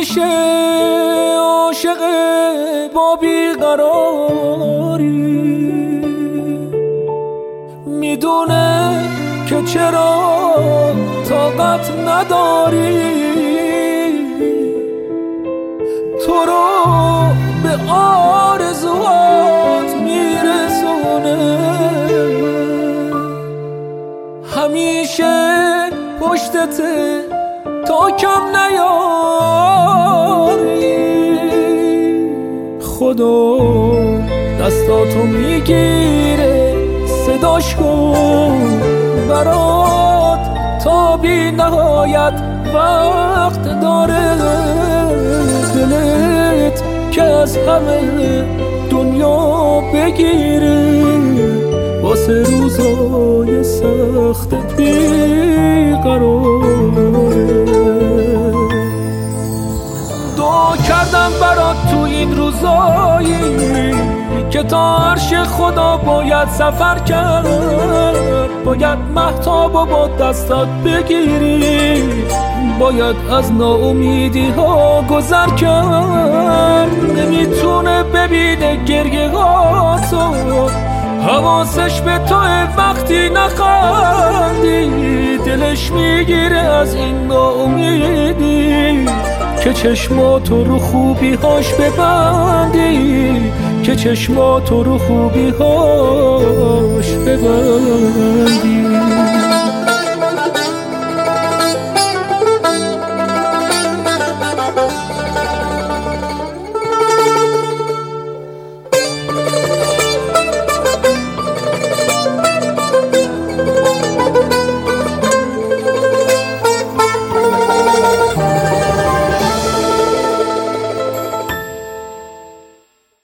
همیشه عاشق با بیقراری، میدونه که چرا طاقت نداری تو رو به آرزوات میرسونه. همیشه پشتته تا کم نیاری، خدا دستاتو میگیره صداش کن برات تا بی نهایت وقت داره. دلت که از همه دنیا بگیره واسه روزای سختت بیقراره. دعا کردم برات تو این روزایی که تا عرش خدا باید سفر کرد، باید مهتابو با دستات بگیری، باید از ناامیدی ها گذر کرد. نمیتونه ببینه گریه ها تو، حواسش به توه وقتی نخندی، دلش میگیره از این ناامیدی که چشماتو رو خوبی هاش ببندی، که چشماتو رو خوبی هاش